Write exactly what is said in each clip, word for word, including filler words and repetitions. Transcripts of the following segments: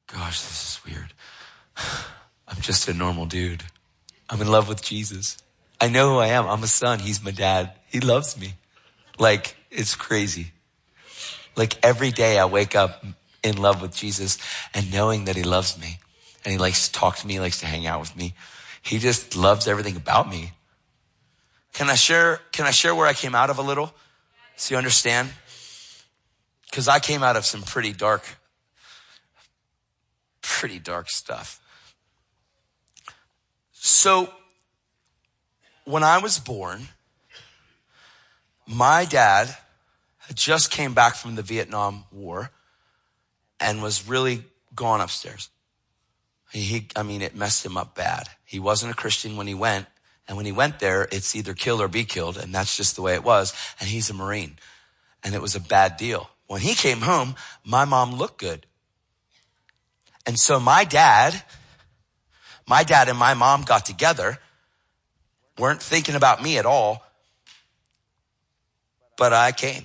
Gosh, this is weird. I'm just a normal dude. I'm in love with Jesus. I know who I am. I'm a son. He's my dad. He loves me. Like, it's crazy. Like every day I wake up in love with Jesus and knowing that he loves me and he likes to talk to me, he likes to hang out with me. He just loves everything about me. Can I share, can I share where I came out of a little? So you understand? Because I came out of some pretty dark, pretty dark stuff. So when I was born, my dad had just came back from the Vietnam War and was really gone upstairs. He, he, I mean, it messed him up bad. He wasn't a Christian when he went. And when he went there, it's either kill or be killed. And that's just the way it was. And he's a Marine. And it was a bad deal. When he came home, my mom looked good. And so my dad, my dad and my mom got together, weren't thinking about me at all. But I came.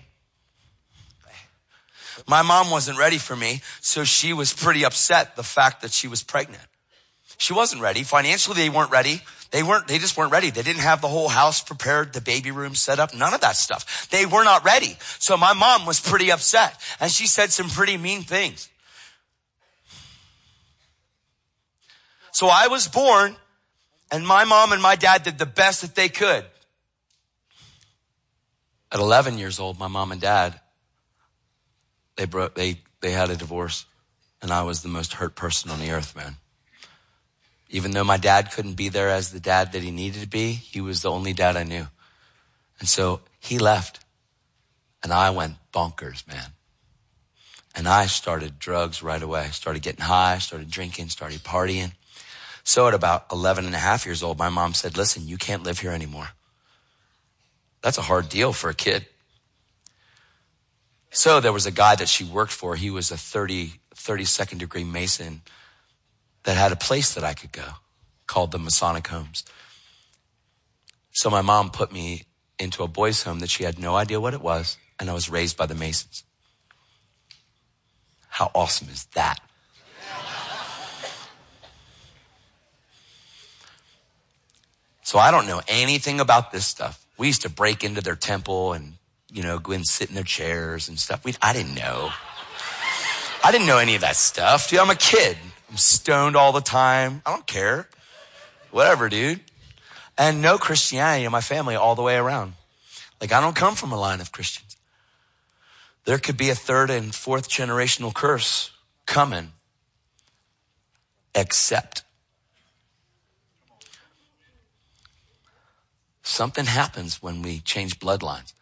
My mom wasn't ready for me, so she was pretty upset the fact that she was pregnant. She wasn't ready. Financially, they weren't ready. They weren't, they just weren't ready. They didn't have the whole house prepared, the baby room set up, none of that stuff. They were not ready. So my mom was pretty upset and she said some pretty mean things. So I was born and my mom and my dad did the best that they could. At eleven years old, my mom and dad, they broke, they, they had a divorce and I was the most hurt person on the earth, man. Even though my dad couldn't be there as the dad that he needed to be, he was the only dad I knew. And so he left and I went bonkers, man. And I started drugs right away. Started getting high, started drinking, started partying. So at about eleven and a half years old, my mom said, listen, you can't live here anymore. That's a hard deal for a kid. So there was a guy that she worked for. He was a thirty, thirty-second degree Mason that had a place that I could go called the Masonic Homes. So my mom put me into a boys' home that she had no idea what it was, and I was raised by the Masons. How awesome is that? So I don't know anything about this stuff. We used to break into their temple and, you know, go and sit in their chairs and stuff. We, I didn't know. I didn't know any of that stuff. Dude, I'm a kid. I'm stoned all the time. I don't care. Whatever, dude. And no Christianity in my family all the way around. Like, I don't come from a line of Christians. There could be a third and fourth generational curse coming. Except something happens when we change bloodlines.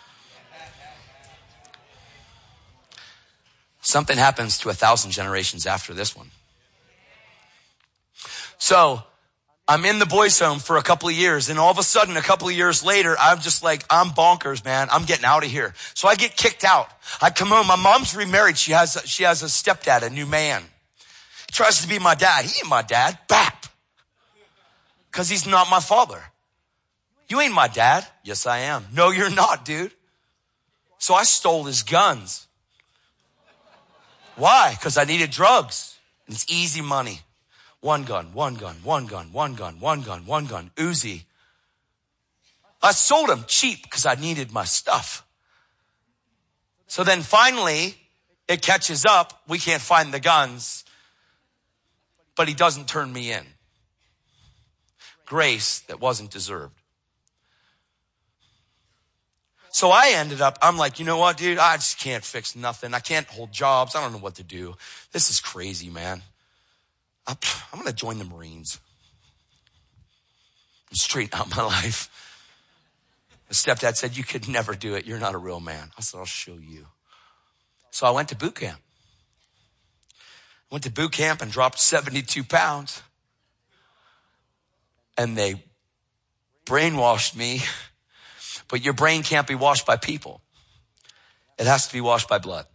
Something happens to a thousand generations after this one. So I'm in the boys' home for a couple of years, and all of a sudden, a couple of years later, I'm just like, I'm bonkers, man. I'm getting out of here. So I get kicked out. I come home. My mom's remarried. She has, she has a stepdad, a new man. He tries to be my dad. He ain't my dad. Bap. Because he's not my father. You ain't my dad. Yes, I am. No, you're not, dude. So I stole his guns. Why? Because I needed drugs. And it's easy money. One gun, one gun, one gun, one gun, one gun, one gun, Uzi. I sold them cheap because I needed my stuff. So then finally it catches up. We can't find the guns, but he doesn't turn me in. Grace that wasn't deserved. So I ended up, I'm like, you know what, dude? I just can't fix nothing. I can't hold jobs. I don't know what to do. This is crazy, man. I'm going to join the Marines. Straighten out my life. The stepdad said, you could never do it. You're not a real man. I said, I'll show you. So I went to boot camp. Went to boot camp and dropped seventy-two pounds. And they brainwashed me. But your brain can't be washed by people. It has to be washed by blood.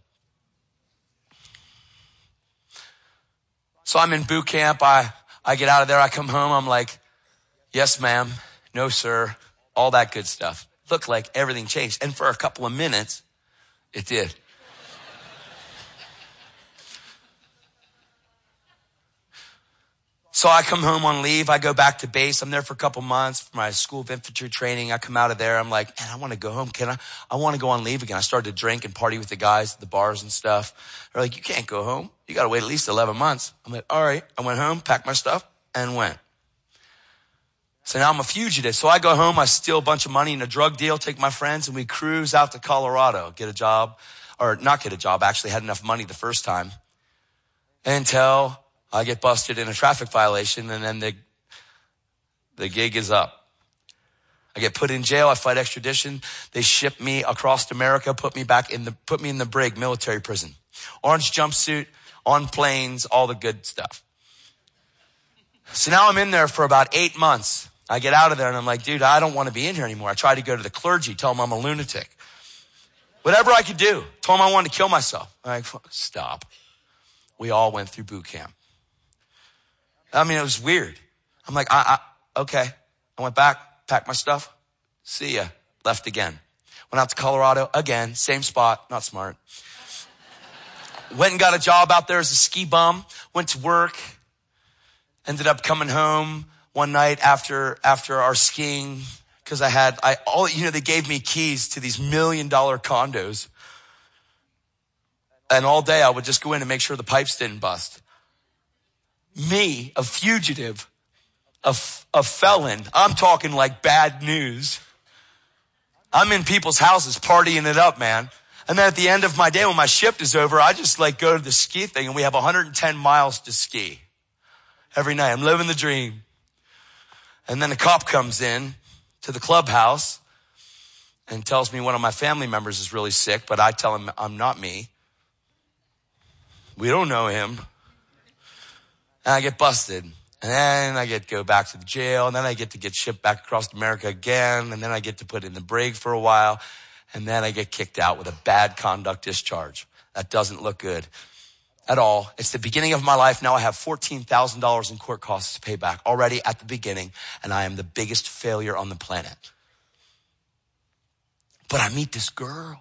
So I'm in boot camp. I, I get out of there. I come home. I'm like, yes, ma'am. No, sir. All that good stuff. Looked like everything changed. And for a couple of minutes, it did. So I come home on leave. I go back to base. I'm there for a couple months for my school of infantry training. I come out of there. I'm like, man, I want to go home. Can I? I want to go on leave again. I started to drink and party with the guys at the bars and stuff. They're like, you can't go home. You got to wait at least eleven months. I'm like, all right. I went home, packed my stuff, and went. So now I'm a fugitive. So I go home. I steal a bunch of money in a drug deal, take my friends, and we cruise out to Colorado, get a job, or not get a job. I actually had enough money the first time until I get busted in a traffic violation, and then the the gig is up. I get put in jail. I fight extradition. They ship me across America, put me back in the put me in the brig, military prison, orange jumpsuit, on planes, all the good stuff. So now I'm in there for about eight months. I get out of there and I'm like, dude, I don't want to be in here anymore. I tried to go to the clergy, tell them I'm a lunatic. Whatever I could do. Told them I wanted to kill myself. I'm like, stop. We all went through boot camp. I mean, it was weird. I'm like, I, I, okay. I went back, packed my stuff. See ya. Left again. Went out to Colorado again. Same spot. Not smart. Went and got a job out there as a ski bum. Went to work. Ended up coming home one night after, after our skiing. Cause I had, I, all, you know, they gave me keys to these million dollar condos. And all day I would just go in and make sure the pipes didn't bust. Me, a fugitive, a, a felon. I'm talking like bad news. I'm in people's houses partying it up, man. And then at the end of my day, when my shift is over, I just like go to the ski thing, and we have one hundred ten miles to ski every night. I'm living the dream. And then a cop comes in to the clubhouse and tells me one of my family members is really sick, but I tell him I'm not me. We don't know him. And I get busted. And then I get to go back to the jail. And then I get to get shipped back across America again. And then I get to put in the brig for a while. And then I get kicked out with a bad conduct discharge. That doesn't look good at all. It's the beginning of my life. Now I have fourteen thousand dollars in court costs to pay back already at the beginning. And I am the biggest failure on the planet. But I meet this girl.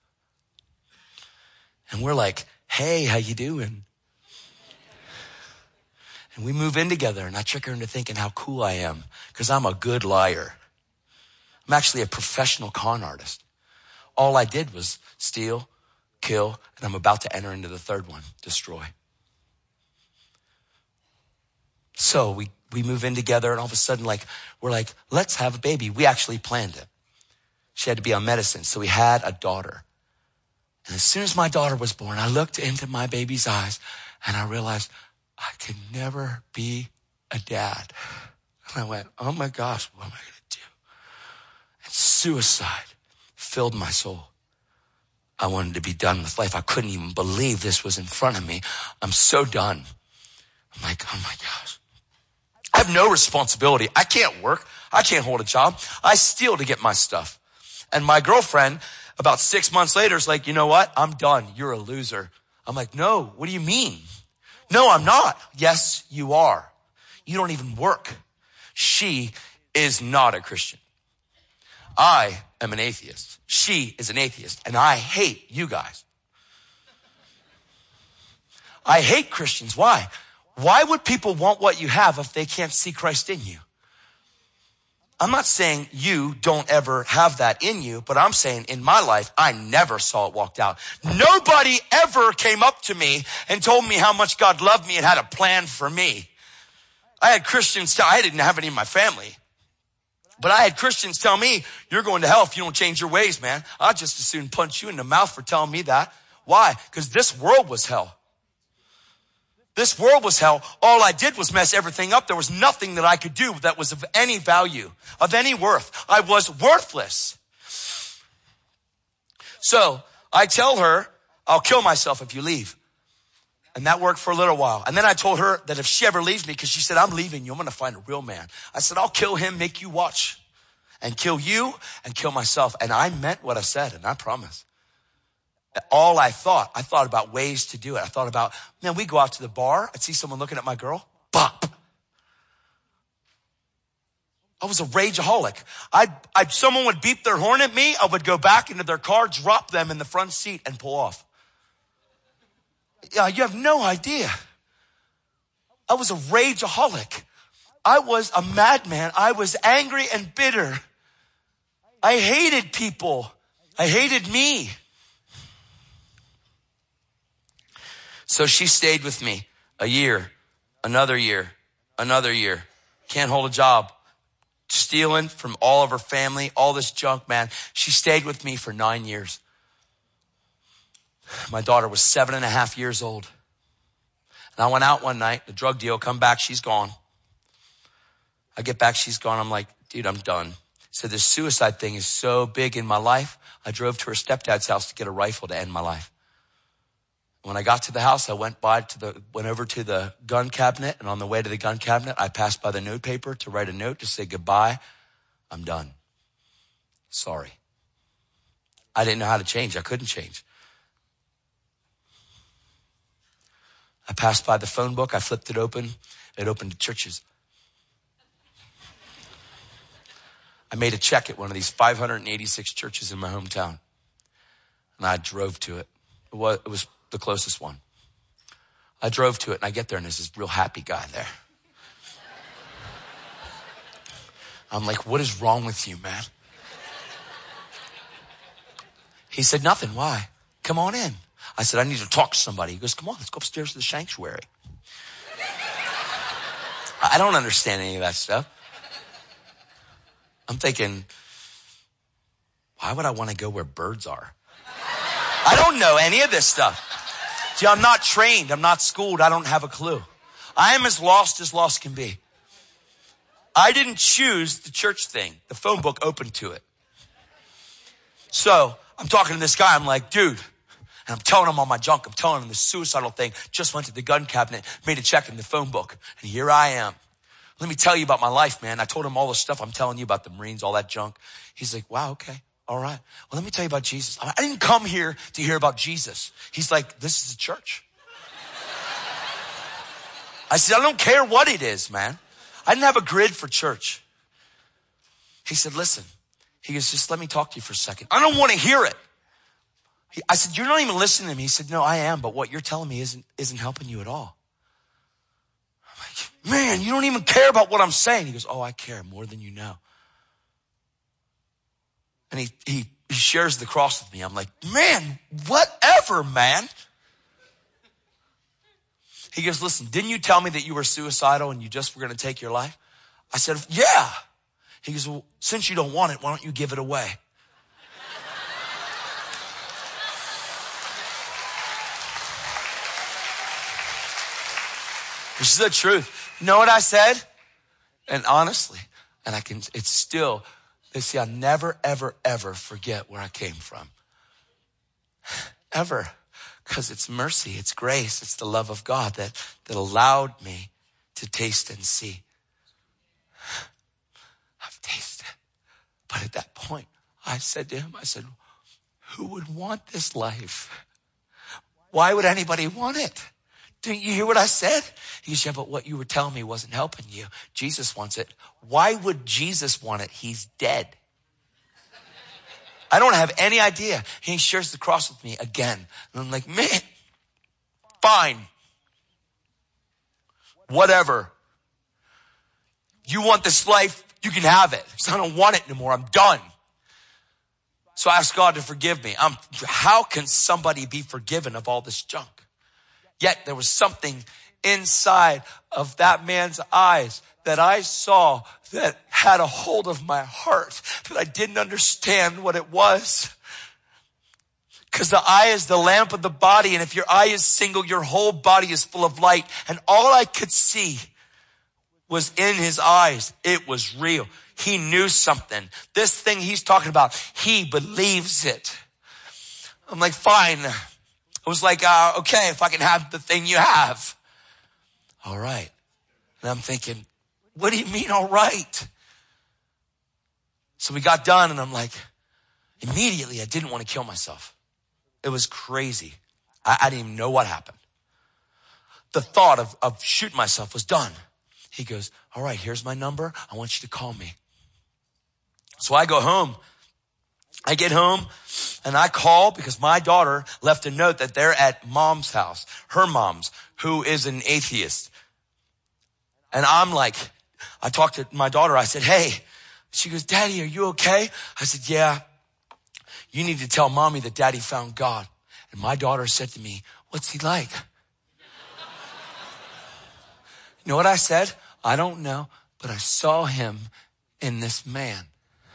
And we're like, hey, how you doing? And we move in together, and I trick her into thinking how cool I am because I'm a good liar. I'm actually a professional con artist. All I did was steal, kill, and I'm about to enter into the third one, destroy. So we, we move in together, and all of a sudden, like, we're like, let's have a baby. We actually planned it. She had to be on medicine, so we had a daughter. And as soon as my daughter was born, I looked into my baby's eyes, and I realized I could never be a dad. And I went, oh my gosh, what am I going to do? And suicide filled my soul. I wanted to be done with life. I couldn't even believe this was in front of me. I'm so done. I'm like, oh my gosh. I have no responsibility. I can't work. I can't hold a job. I steal to get my stuff. And my girlfriend, about six months later, is like, you know what? I'm done. You're a loser. I'm like, no, what do you mean? No, I'm not. Yes, you are. You don't even work. She is not a Christian. I am an atheist. She is an atheist. And I hate you guys. I hate Christians. Why? Why would people want what you have if they can't see Christ in you? I'm not saying you don't ever have that in you, but I'm saying in my life, I never saw it walked out. Nobody ever came up to me and told me how much God loved me and had a plan for me. I had Christians tell, I didn't have any in my family, but I had Christians tell me, you're going to hell if you don't change your ways, man. I'd just as soon punch you in the mouth for telling me that. Why? Because this world was hell. This world was hell. All I did was mess everything up. There was nothing that I could do that was of any value, of any worth. I was worthless. So I tell her, I'll kill myself if you leave. And that worked for a little while. And then I told her that if she ever leaves me, because she said, I'm leaving you, I'm going to find a real man. I said, I'll kill him, make you watch, and kill you and kill myself. And I meant what I said, and I promise. All I thought, I thought about ways to do it. I thought about, man, we go out to the bar. I'd see someone looking at my girl. Bop. I was a rageaholic. I'd, I'd, someone would beep their horn at me. I would go back into their car, drop them in the front seat and pull off. Yeah, you have no idea. I was a rageaholic. I was a madman. I was angry and bitter. I hated people. I hated me. So she stayed with me a year, another year, another year. Can't hold a job. Stealing from all of her family, all this junk, man. She stayed with me for nine years. My daughter was seven and a half years old. And I went out one night, the drug deal, come back, she's gone. I get back, she's gone. I'm like, dude, I'm done. So this suicide thing is so big in my life. I drove to her stepdad's house to get a rifle to end my life. When I got to the house, I went by to the, went over to the gun cabinet, and on the way to the gun cabinet, I passed by the note paper to write a note to say goodbye. I'm done. Sorry. I didn't know how to change. I couldn't change. I passed by the phone book. I flipped it open. It opened to churches. I made a check at one of these five hundred eighty-six churches in my hometown. And I drove to it. It was, it was the closest one. I drove to it and I get there and there's this real happy guy there. I'm like, what is wrong with you, man? He said, nothing. Why? Come on in. I said, I need to talk to somebody. He goes, come on, let's go upstairs to the sanctuary. I don't understand any of that stuff. I'm thinking, why would I want to go where birds are? I don't know any of this stuff. See, I'm not trained. I'm not schooled. I don't have a clue. I am as lost as lost can be. I didn't choose the church thing. The phone book opened to it. So I'm talking to this guy. I'm like, dude, and I'm telling him all my junk. I'm telling him the suicidal thing. Just went to the gun cabinet, made a check in the phone book. And here I am. Let me tell you about my life, man. I told him all the stuff I'm telling you about the Marines, all that junk. He's like, wow, okay. All right. Well, let me tell you about Jesus. I didn't come here to hear about Jesus. He's like, this is a church. I said, I don't care what it is, man. I didn't have a grid for church. He said, listen. He goes, just let me talk to you for a second. I don't want to hear it. He, I said, you're not even listening to me. He said, no, I am. But what you're telling me isn't, isn't helping you at all. I'm like, man, you don't even care about what I'm saying. He goes, oh, I care more than you know. And he, he, he shares the cross with me. I'm like, man, whatever, man. He goes, listen, didn't you tell me that you were suicidal and you just were going to take your life? I said, yeah. He goes, well, since you don't want it, why don't you give it away? This is the truth. You know what I said? And honestly, and I can, it's still, they see, I'll never, ever, ever forget where I came from. Ever. Because it's mercy, it's grace, it's the love of God that, that allowed me to taste and see. I've tasted. But at that point, I said to him, I said, who would want this life? Why would anybody want it? Didn't you hear what I said? He goes, yeah, but what you were telling me wasn't helping you. Jesus wants it. Why would Jesus want it? He's dead. I don't have any idea. He shares the cross with me again. And I'm like, man, fine. Whatever. You want this life, you can have it. Because I don't want it anymore. I'm done. So I asked God to forgive me. I'm, how can somebody be forgiven of all this junk? Yet there was something inside of that man's eyes that I saw that had a hold of my heart that I didn't understand what it was. Because the eye is the lamp of the body. And if your eye is single, your whole body is full of light. And all I could see was in his eyes. It was real. He knew something. This thing he's talking about, he believes it. I'm like, fine. I was like, uh, okay, if I can have the thing you have. All right. And I'm thinking, what do you mean, all right? So we got done and I'm like, immediately I didn't want to kill myself. It was crazy. I, I didn't even know what happened. The thought of, of shooting myself was done. He goes, all right, here's my number. I want you to call me. So I go home. I get home and I call because my daughter left a note that they're at mom's house, her mom's, who is an atheist. And I'm like, I talked to my daughter. I said, hey, she goes, Daddy, are you okay? I said, yeah. You need to tell mommy that Daddy found God. And my daughter said to me, what's he like? You know what I said? I don't know, but I saw him in this man.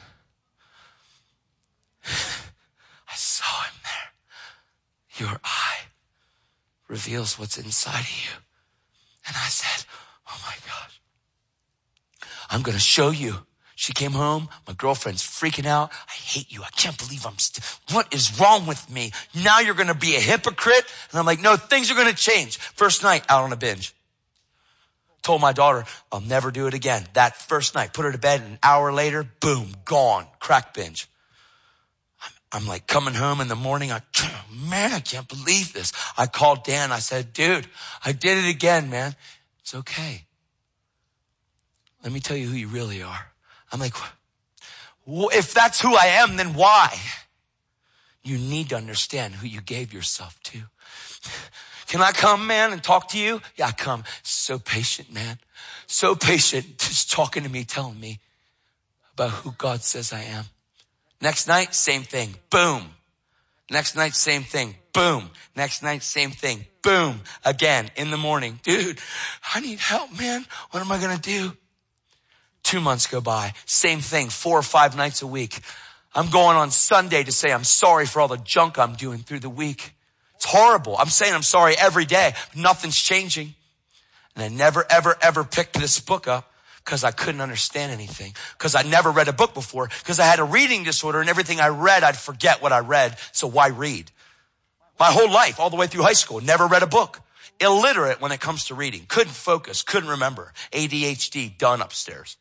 I saw him there. Your eye reveals what's inside of you. And I said, oh my gosh, I'm going to show you. She came home. My girlfriend's freaking out. I hate you. I can't believe I'm still, what is wrong with me? Now you're going to be a hypocrite. And I'm like, no, things are going to change. First night out on a binge. Told my daughter, I'll never do it again. That first night, put her to bed. An hour later, boom, gone. Crack binge. I'm, I'm like coming home in the morning. I, man, I can't believe this. I called Dan. I said, dude, I did it again, man. It's okay. Let me tell you who you really are. I'm like, well, if that's who I am, then why? You need to understand who you gave yourself to. Can I come, man, and talk to you? Yeah, I come. So patient, man. So patient, just talking to me, telling me about who God says I am. Next night, same thing. Boom. Next night, same thing. Boom. Next night, same thing. Boom. Again, in the morning. Dude, I need help, man. What am I going to do? Two months go by. Same thing. Four or five nights a week. I'm going on Sunday to say I'm sorry for all the junk I'm doing through the week. It's horrible. I'm saying I'm sorry every day. Nothing's changing. And I never, ever, ever picked this book up because I couldn't understand anything. Because I never read a book before. Because I had a reading disorder and everything I read, I'd forget what I read. So why read? My whole life, all the way through high school, never read a book. Illiterate when it comes to reading. Couldn't focus. Couldn't remember. A D H D done upstairs.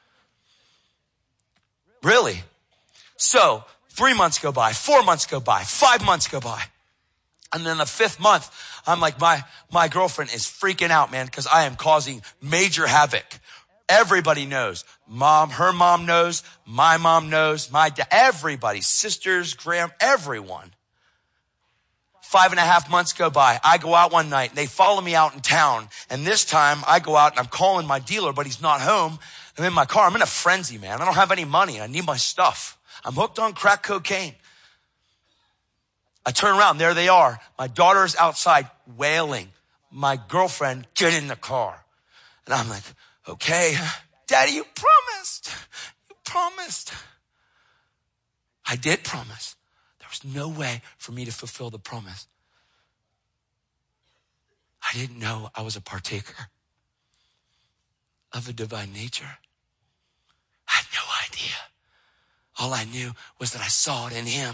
Really? So three months go by, four months go by, five months go by. And then the fifth month, I'm like, my, my girlfriend is freaking out, man, because I am causing major havoc. Everybody knows. Mom, her mom knows. My mom knows. My dad, everybody, sisters, grand, everyone. Five and a half months go by. I go out one night and they follow me out in town. And this time I go out and I'm calling my dealer, but he's not home. I'm in my car. I'm in a frenzy, man. I don't have any money. I need my stuff. I'm hooked on crack cocaine. I turn around. There they are. My daughter's outside wailing. My girlfriend, get in the car. And I'm like, okay, Daddy, you promised. You promised. I did promise. There was no way for me to fulfill the promise. I didn't know I was a partaker of a divine nature. I had no idea. All I knew was that I saw it in him.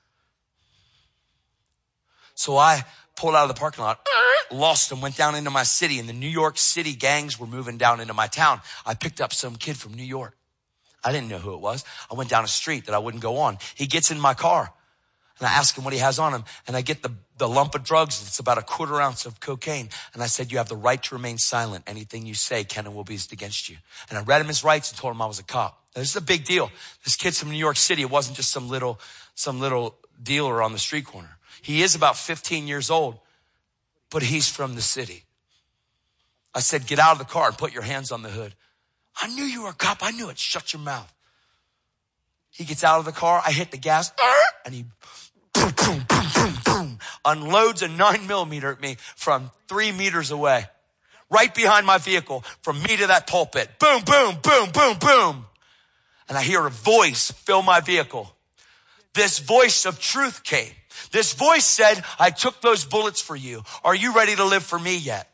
So I pulled out of the parking lot, lost him, went down into my city, and the New York City gangs were moving down into my town. I picked up some kid from New York. I didn't know who it was. I went down a street that I wouldn't go on. He gets in my car, and I ask him what he has on him, and I get the, the lump of drugs. It's about a quarter ounce of cocaine. And I said, you have the right to remain silent. Anything you say can and will be used against you. And I read him his rights and told him I was a cop. Now, this is a big deal. This kid's from New York City. It wasn't just some little, some little dealer on the street corner. He is about fifteen years old, but he's from the city. I said, get out of the car and put your hands on the hood. I knew you were a cop. I knew it. Shut your mouth. He gets out of the car. I hit the gas and he boom, boom, boom, boom, boom, unloads a nine millimeter at me from three meters away, right behind my vehicle, from me to that pulpit. Boom, boom, boom, boom, boom. And I hear a voice fill my vehicle. This voice of truth came. This voice said, I took those bullets for you. Are you ready to live for me yet?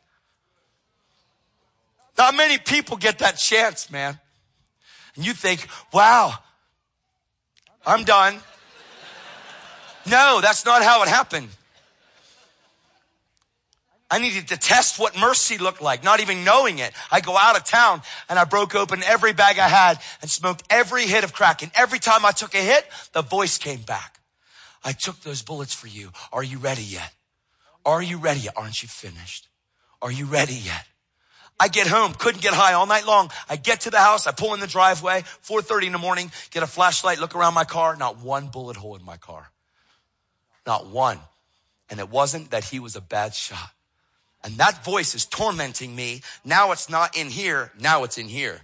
Not many people get that chance, man. And you think, wow, I'm done. No, that's not how it happened. I needed to test what mercy looked like, not even knowing it. I go out of town and I broke open every bag I had and smoked every hit of crack. And every time I took a hit, the voice came back. I took those bullets for you. Are you ready yet? Are you ready yet? Aren't you finished? Are you ready yet? I get home, couldn't get high all night long. I get to the house, I pull in the driveway, four thirty in the morning, get a flashlight, look around my car, not one bullet hole in my car. Not one. And it wasn't that he was a bad shot. And that voice is tormenting me. Now it's not in here. Now it's in here.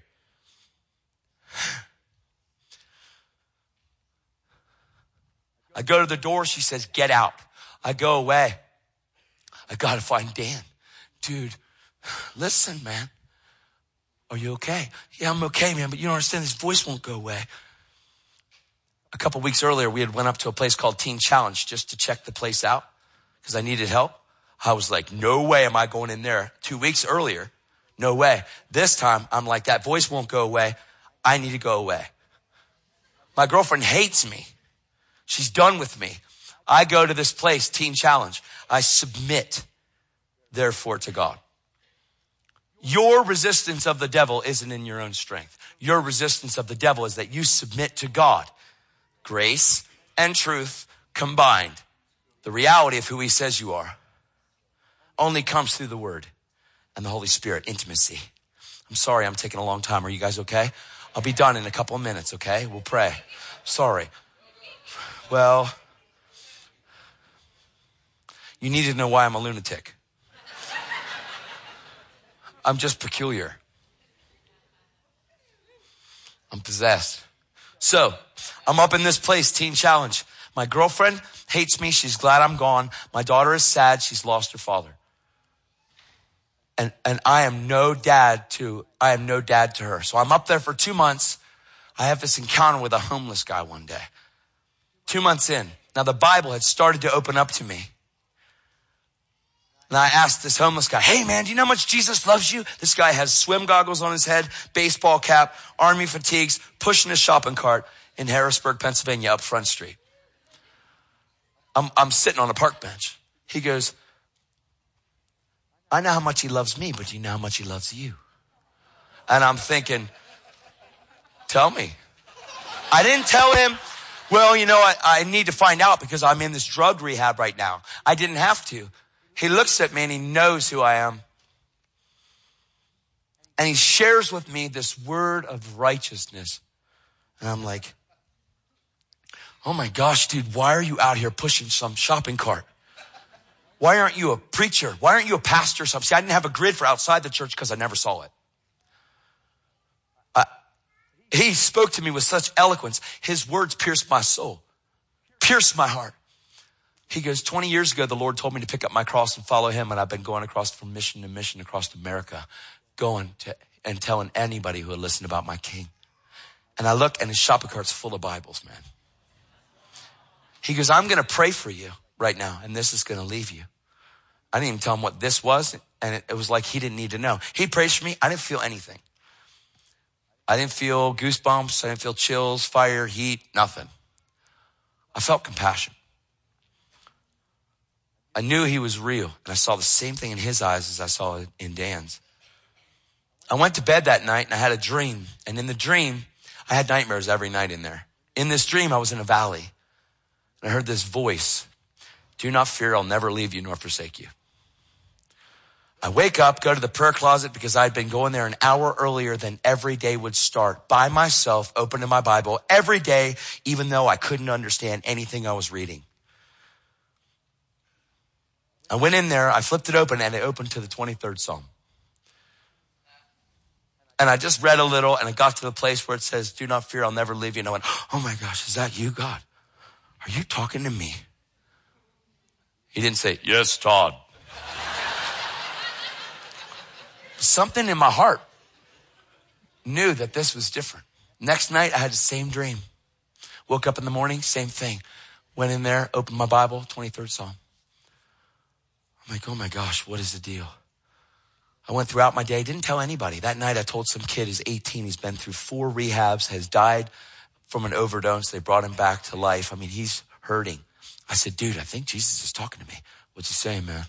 I go to the door. She says, get out. I go away. I got to find Dan. Dude, listen, man. Are you okay? Yeah, I'm okay, man. But you don't understand. This voice won't go away. A couple weeks earlier, we had went up to a place called Teen Challenge just to check the place out because I needed help. I was like, no way am I going in there. Two weeks earlier, no way. This time, I'm like, that voice won't go away. I need to go away. My girlfriend hates me. She's done with me. I go to this place, Teen Challenge. I submit, therefore, to God. Your resistance of the devil isn't in your own strength. Your resistance of the devil is that you submit to God. Grace and truth combined. The reality of who he says you are only comes through the word and the Holy Spirit, intimacy. I'm sorry I'm taking a long time. Are you guys okay? I'll be done in a couple of minutes, okay? We'll pray. Sorry. Well, you need to know why I'm a lunatic. I'm just peculiar. I'm possessed. So, I'm up in this place, Teen Challenge. My girlfriend hates me. She's glad I'm gone. My daughter is sad. She's lost her father. And, and I am no dad to, I am no dad to her. So I'm up there for two months. I have this encounter with a homeless guy one day. Two months in. Now the Bible had started to open up to me. And I asked this homeless guy, hey man, do you know how much Jesus loves you? This guy has swim goggles on his head, baseball cap, army fatigues, pushing a shopping cart in Harrisburg, Pennsylvania, up Front Street. I'm, I'm sitting on a park bench. He goes, I know how much he loves me, but do you know how much he loves you? And I'm thinking, tell me. I didn't tell him, well, you know, I, I need to find out because I'm in this drug rehab right now. I didn't have to. He looks at me and he knows who I am. And he shares with me this word of righteousness. And I'm like, oh my gosh, dude, why are you out here pushing some shopping cart? Why aren't you a preacher? Why aren't you a pastor or something? See, I didn't have a grid for outside the church because I never saw it. I, he spoke to me with such eloquence. His words pierced my soul, pierced my heart. He goes, twenty years ago, the Lord told me to pick up my cross and follow him. And I've been going across from mission to mission across America, going to and telling anybody who would listen about my king. And I look and his shopping cart's full of Bibles, man. He goes, I'm going to pray for you right now. And this is going to leave you. I didn't even tell him what this was. And it, it was like he didn't need to know. He prays for me. I didn't feel anything. I didn't feel goosebumps. I didn't feel chills, fire, heat, nothing. I felt compassion. I knew he was real, and I saw the same thing in his eyes as I saw it in Dan's. I went to bed that night, and I had a dream. And in the dream, I had nightmares every night in there. In this dream, I was in a valley, and I heard this voice, do not fear, I'll never leave you nor forsake you. I wake up, go to the prayer closet because I'd been going there an hour earlier than every day would start by myself, opening my Bible every day, even though I couldn't understand anything I was reading. I went in there, I flipped it open, and it opened to the twenty-third Psalm. And I just read a little, and I got to the place where it says, do not fear, I'll never leave you. And I went, oh my gosh, is that you, God? Are you talking to me? He didn't say, yes, Todd. Something in my heart knew that this was different. Next night, I had the same dream. Woke up in the morning, same thing. Went in there, opened my Bible, twenty-third Psalm. I'm like, oh my gosh, what is the deal? I went throughout my day, didn't tell anybody. That night I told some kid who's eighteen, he's been through four rehabs, has died from an overdose. They brought him back to life. I mean, he's hurting. I said, dude, I think Jesus is talking to me. What's he saying, man?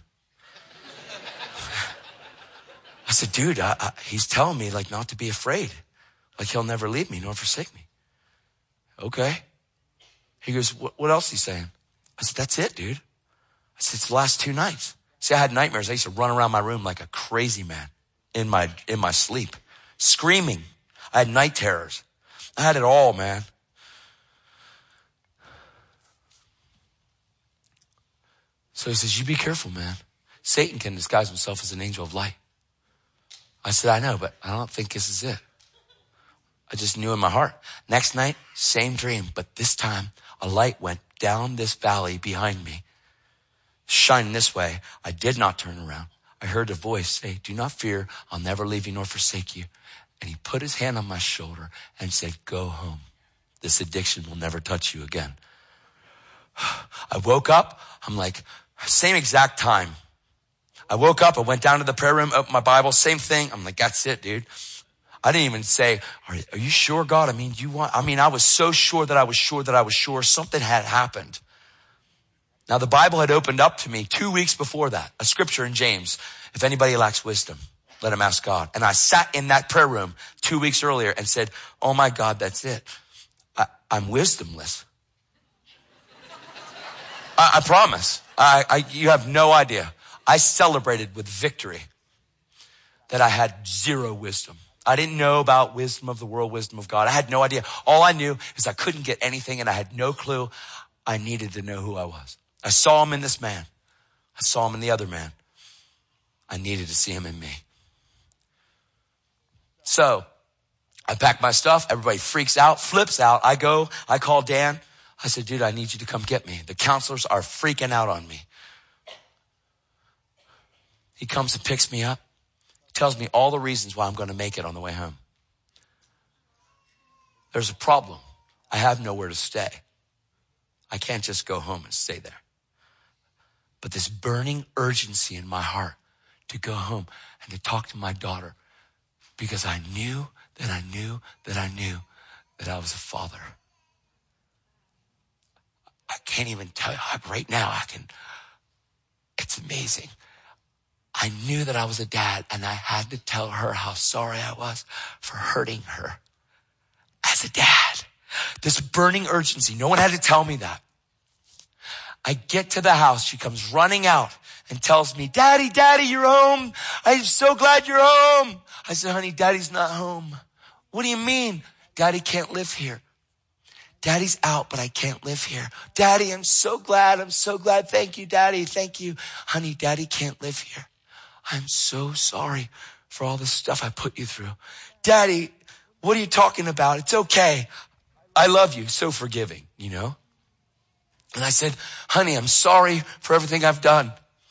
I said, dude, I, I, he's telling me like not to be afraid. Like he'll never leave me nor forsake me. Okay. He goes, what, what else is he saying? I said, that's it, dude. I said, it's the last two nights. See, I had nightmares. I used to run around my room like a crazy man in my, in my sleep, screaming. I had night terrors. I had it all, man. So he says, you be careful, man. Satan can disguise himself as an angel of light. I said, I know, but I don't think this is it. I just knew in my heart. Next night, same dream, but this time a light went down this valley behind me, shining this way. I did not turn around. I heard a voice say, do not fear. I'll never leave you nor forsake you. And he put his hand on my shoulder and said, go home. This addiction will never touch you again. I woke up. I'm like, same exact time. I woke up. I went down to the prayer room, opened my Bible, same thing. I'm like, that's it, dude. I didn't even say, are, are you sure, God? I mean, you want, I mean, I was so sure that I was sure that I was sure something had happened. Now the Bible had opened up to me two weeks before that, a scripture in James. If anybody lacks wisdom, let him ask God. And I sat in that prayer room two weeks earlier and said, oh my God, that's it. I, I'm wisdomless. I, I promise. I, I, you have no idea. I celebrated with victory that I had zero wisdom. I didn't know about wisdom of the world, wisdom of God. I had no idea. All I knew is I couldn't get anything and I had no clue. I needed to know who I was. I saw him in this man. I saw him in the other man. I needed to see him in me. So I pack my stuff. Everybody freaks out, flips out. I go, I call Dan. I said, dude, I need you to come get me. The counselors are freaking out on me. He comes and picks me up, tells me all the reasons why I'm going to make it on the way home. There's a problem. I have nowhere to stay. I can't just go home and stay there. But this burning urgency in my heart to go home and to talk to my daughter, because I knew that I knew that I knew that I was a father. I can't even tell you, right now I can, it's amazing. I knew that I was a dad and I had to tell her how sorry I was for hurting her as a dad. This burning urgency. No one had to tell me that. I get to the house. She comes running out and tells me, Daddy, Daddy, you're home. I'm so glad you're home. I said, honey, Daddy's not home. What do you mean? Daddy can't live here. Daddy's out, but I can't live here. Daddy, I'm so glad. I'm so glad. Thank you, Daddy. Thank you. Honey, Daddy can't live here. I'm so sorry for all the stuff I put you through. Daddy, what are you talking about? It's okay. I love you. So forgiving, you know? And I said, honey, I'm sorry for everything I've done.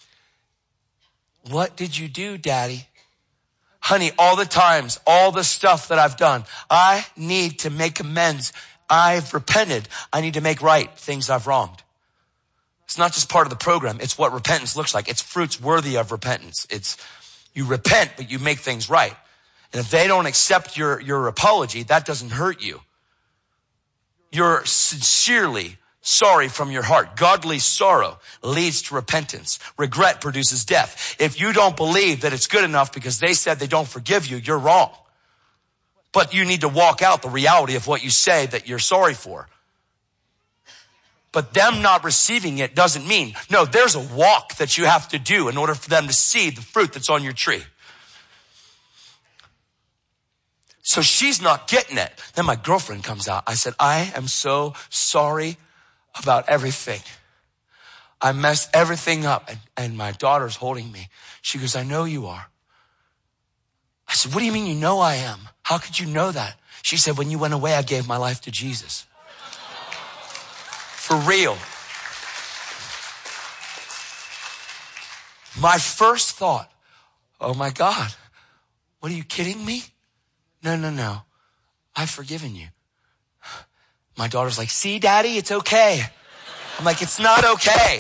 What did you do, Daddy? Honey, all the times, all the stuff that I've done, I need to make amends. I've repented. I need to make right things I've wronged. It's not just part of the program. It's what repentance looks like. It's fruits worthy of repentance. It's you repent, but you make things right. And if they don't accept your, your apology, that doesn't hurt you. You're sincerely sorry from your heart. Godly sorrow leads to repentance. Regret produces death. If you don't believe that it's good enough because they said they don't forgive you, you're wrong. But you need to walk out the reality of what you say that you're sorry for. But them not receiving it doesn't mean, no, there's a walk that you have to do in order for them to see the fruit that's on your tree. So she's not getting it. Then my girlfriend comes out. I said, I am so sorry about everything. I messed everything up. And, and my daughter's holding me. She goes, I know you are. I said, what do you mean you know I am? How could you know that? She said, when you went away, I gave my life to Jesus. For real. My first thought, oh my God, what are you kidding me? No, no, no. I've forgiven you. My daughter's like, see, Daddy, it's okay. I'm like, it's not okay.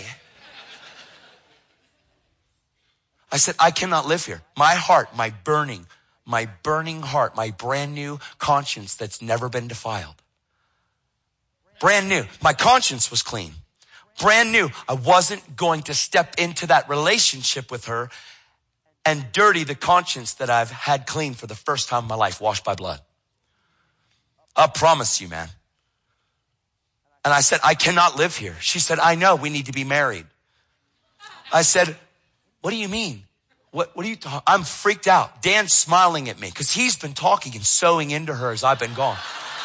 I said, I cannot live here. My heart, my burning, my burning heart, my brand new conscience that's never been defiled. Brand new. My conscience was clean. Brand new. I wasn't going to step into that relationship with her and dirty the conscience that I've had clean for the first time in my life, washed by blood. I promise you, man. And I said, I cannot live here. She said, I know, we need to be married. I said, what do you mean? What, what are you talking? I'm freaked out. Dan's smiling at me because he's been talking and sowing into her as I've been gone.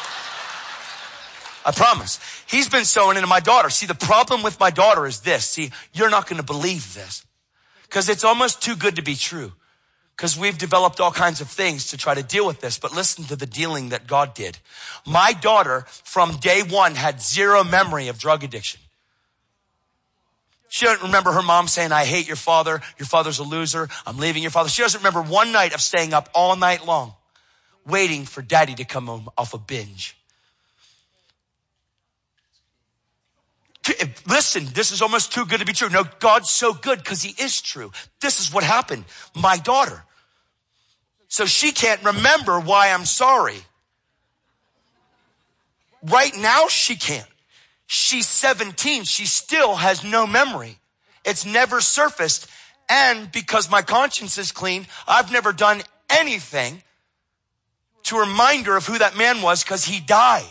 I promise. He's been sowing into my daughter. See, the problem with my daughter is this. See, you're not going to believe this. because it's almost too good to be true. Because we've developed all kinds of things to try to deal with this. But listen to the dealing that God did. My daughter, from day one, had zero memory of drug addiction. She doesn't remember her mom saying, I hate your father. Your father's a loser. I'm leaving your father. She doesn't remember one night of staying up all night long, waiting for daddy to come home off a binge. Listen, this is almost too good to be true. No, God's so good because he is true. This is what happened. My daughter. So she can't remember why I'm sorry. Right now, she can't. She's seventeen. She still has no memory. It's never surfaced. And because my conscience is clean, I've never done anything to remind her of who that man was because he died.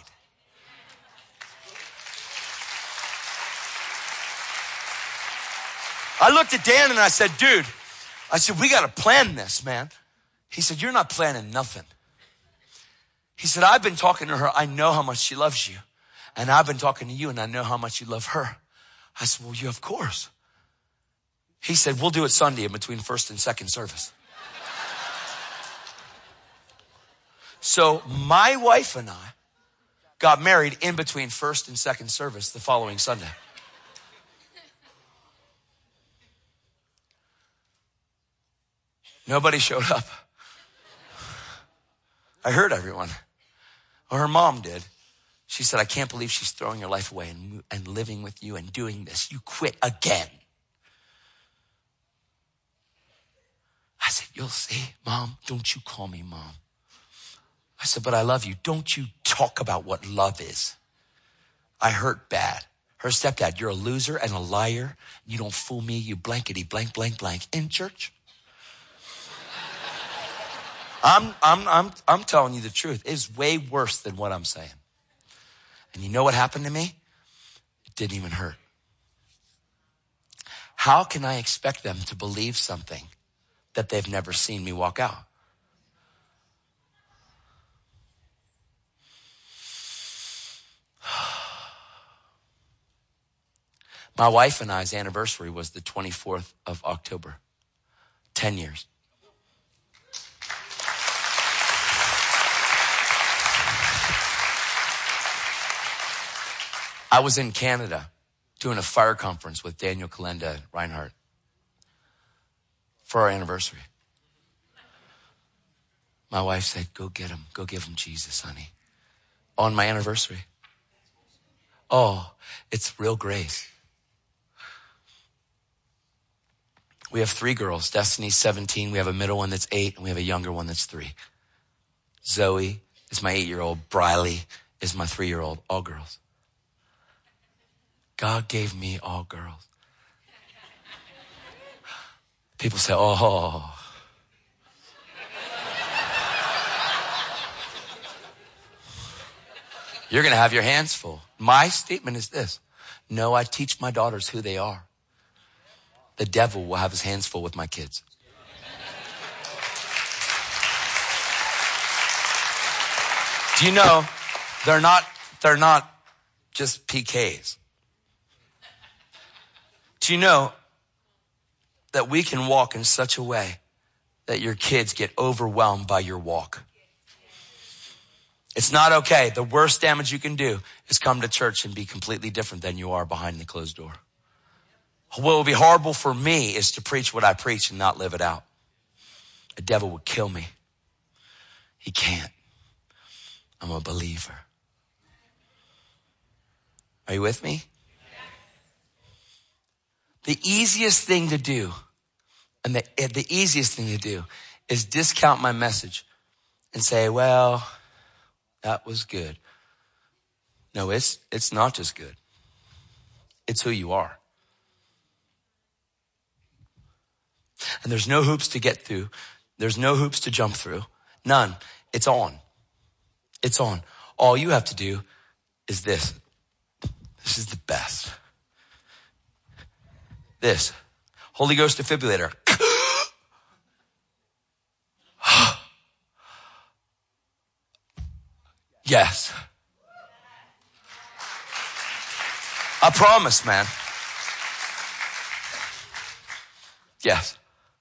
I looked at Dan and I said, dude, I said, we got to plan this, man. He said, you're not planning nothing. He said, I've been talking to her. I know how much she loves you. And I've been talking to you and I know how much you love her. I said, well, you, of course. He said, we'll do it Sunday in between first and second service. So my wife and I got married in between first and second service the following Sunday. Nobody showed up. I heard everyone. Well, her mom did. She said, I can't believe she's throwing her life away and, and living with you and doing this. You quit again. I said, you'll see, Mom. Don't you call me Mom. I said, but I love you. Don't you talk about what love is. I hurt bad. Her stepdad, you're a loser and a liar. You don't fool me. You blankety blank, blank, blank in church. I'm, I'm, I'm, I'm telling you the truth. It's way worse than what I'm saying. And you know what happened to me? It didn't even hurt. How can I expect them to believe something that they've never seen me walk out? My wife and I's anniversary was the twenty-fourth of October. Ten years. I was in Canada doing a fire conference with Daniel Kalenda and Reinhardt for our anniversary. My wife said, go get him. Go give him Jesus, honey. On my anniversary. Oh, it's real grace. We have three girls. Destiny's seventeen. We have a middle one that's eight, and we have a younger one that's three. Zoe is my eight-year-old. Briley is my three-year-old. All girls. God gave me all girls. People say, oh. You're going to have your hands full. My statement is this. No, I teach my daughters who they are. The devil will have his hands full with my kids. Do you know they're not, they're not just P Ks. Do you know that we can walk in such a way that your kids get overwhelmed by your walk? It's not okay. The worst damage you can do is come to church and be completely different than you are behind the closed door. What will be horrible for me is to preach what I preach and not live it out. The devil would kill me. He can't. I'm a believer. Are you with me? The easiest thing to do, and the, the easiest thing to do is discount my message and say, well, that was good. No, it's, it's not just good. It's who you are. And there's no hoops to get through. There's no hoops to jump through. None. It's on. It's on. All you have to do is this. This is the best. This. Holy Ghost defibrillator. Yes. I promise, man. Yes.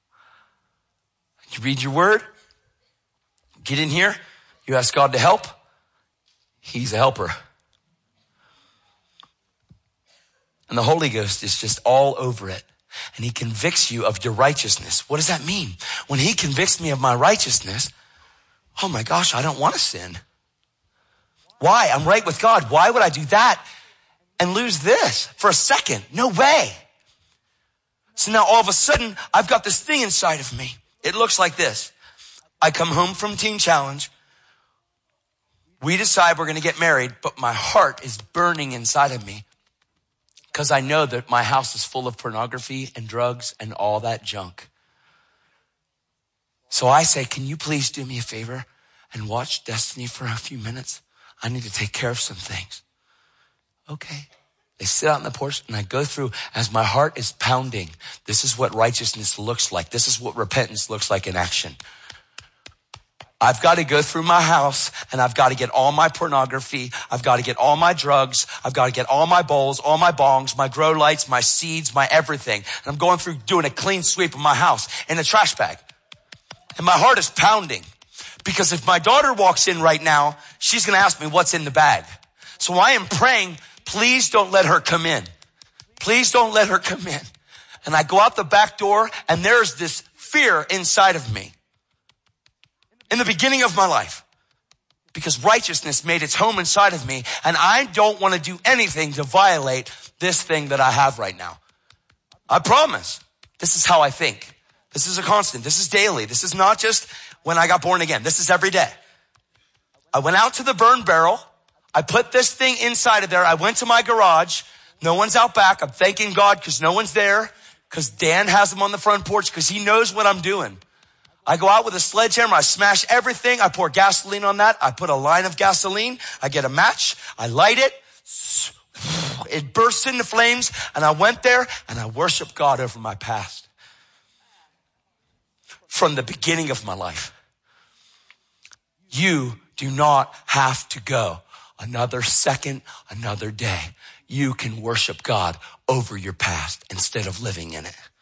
You read your word, get in here, you ask God to help. He's a helper. And the Holy Ghost is just all over it. And he convicts you of your righteousness. What does that mean? When he convicts me of my righteousness, oh my gosh, I don't want to sin. Why? I'm right with God. Why would I do that and lose this for a second? No way. So now all of a sudden, I've got this thing inside of me. It looks like this. I come home from Teen Challenge. We decide we're going to get married, but my heart is burning inside of me because I know that my house is full of pornography and drugs and all that junk. So I say, can you please do me a favor and watch Destiny for a few minutes? I need to take care of some things. Okay. They sit out on the porch and I go through as my heart is pounding. This is what righteousness looks like. This is what repentance looks like in action. I've got to go through my house and I've got to get all my pornography. I've got to get all my drugs. I've got to get all my bowls, all my bongs, my grow lights, my seeds, my everything. And I'm going through doing a clean sweep of my house in a trash bag. And my heart is pounding because if my daughter walks in right now, she's going to ask me what's in the bag. So I am praying, please don't let her come in. Please don't let her come in. And I go out the back door and there's this fear inside of me. In the beginning of my life, because righteousness made its home inside of me, and I don't want to do anything to violate this thing that I have right now. I promise. This is how I think. This is a constant. This is daily. This is not just when I got born again. This is every day. I went out to the burn barrel. I put this thing inside of there. I went to my garage. No one's out back. I'm thanking God because no one's there, because Dan has them on the front porch because he knows what I'm doing. I go out with a sledgehammer, I smash everything, I pour gasoline on that, I put a line of gasoline, I get a match, I light it, it bursts into flames, and I went there and I worship God over my past. From the beginning of my life. You do not have to go another second, another day. You can worship God over your past instead of living in it.